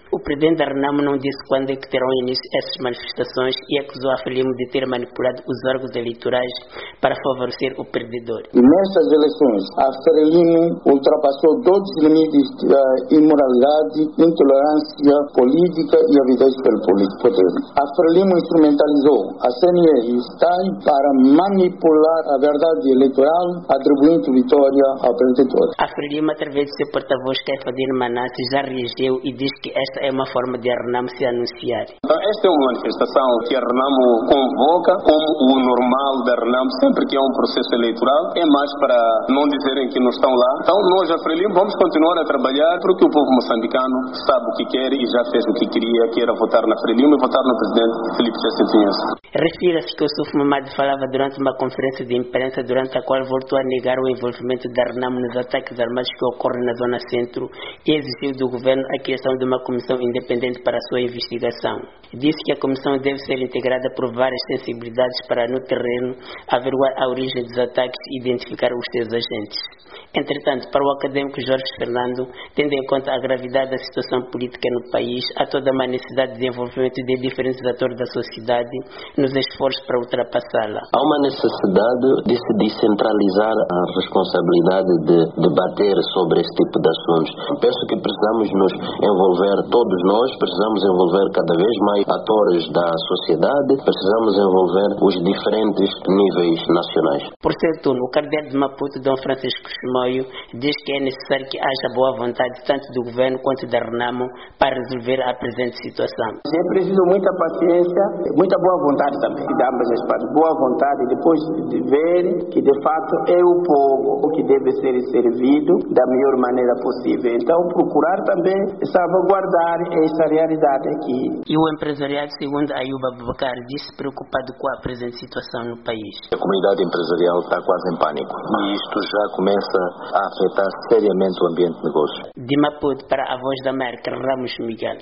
O presidente da Renamo não disse quando é que terão início essas manifestações e acusou a Frelimo de ter manipulado os órgãos eleitorais para favorecer o perdedor. E nestas eleições, a Frelimo ultrapassou todos os limites da imoralidade, intolerância política e avidez pelo poder. A Frelimo instrumentalizou a CNE e o STAI para manipular a verdade eleitoral, atribuindo vitória ao perdedor. A Frelimo, através de seu porta-voz, Kefadine Manassi, já reagiu e diz que esta é uma forma de a Renamo se anunciar. Então, esta é uma manifestação que a Renamo convoca como o normal da Renamo, sempre que é um processo eleitoral, é mais para não dizerem que não estão lá. Então, nós, a Frelimo, vamos continuar a trabalhar porque o povo moçambicano sabe o que quer e já fez o que queria, que era votar na Frelimo e votar no presidente Filipe Jacintinhas. Refira-se que o Suf Mamadi falava durante uma conferência de imprensa durante a qual voltou a negar o envolvimento da Renamo nos ataques armados que ocorrem na Zona Centro e exigiu do governo a criação de uma comissão independente para a sua investigação. Disse que a comissão deve ser integrada por várias sensibilidades para, no terreno, averiguar a origem dos ataques e identificar os seus agentes. Entretanto, para o académico Jorge Fernando, tendo em conta a gravidade da situação política no país, há toda uma necessidade de envolvimento de diferentes atores da sociedade nos esforços para ultrapassá-la. Há uma necessidade de se descentralizar a responsabilidade de debater sobre esse tipo de assuntos. Penso que precisamos nos envolver, todos nós, precisamos envolver cada vez mais atores da sociedade, precisamos envolver os diferentes níveis nacionais. Por seu turno, o cardeal de Maputo, Dom Francisco Chimoio, diz que é necessário que haja boa vontade tanto do governo quanto da Renamo para resolver a presente situação. É preciso muita paciência, muita boa vontade também de ambas as partes. Boa vontade depois de ver que de fato é o povo que deve ser servido da melhor maneira possível. Então procurar também salvaguardar essa realidade aqui. E o empresariado, segundo Ayuba Babacar, disse preocupado com a presente situação no país. A comunidade empresarial está quase em pânico e isto já começa a afetar seriamente o ambiente de negócio. De Maputo para a Voz da América, Ramos Miguel.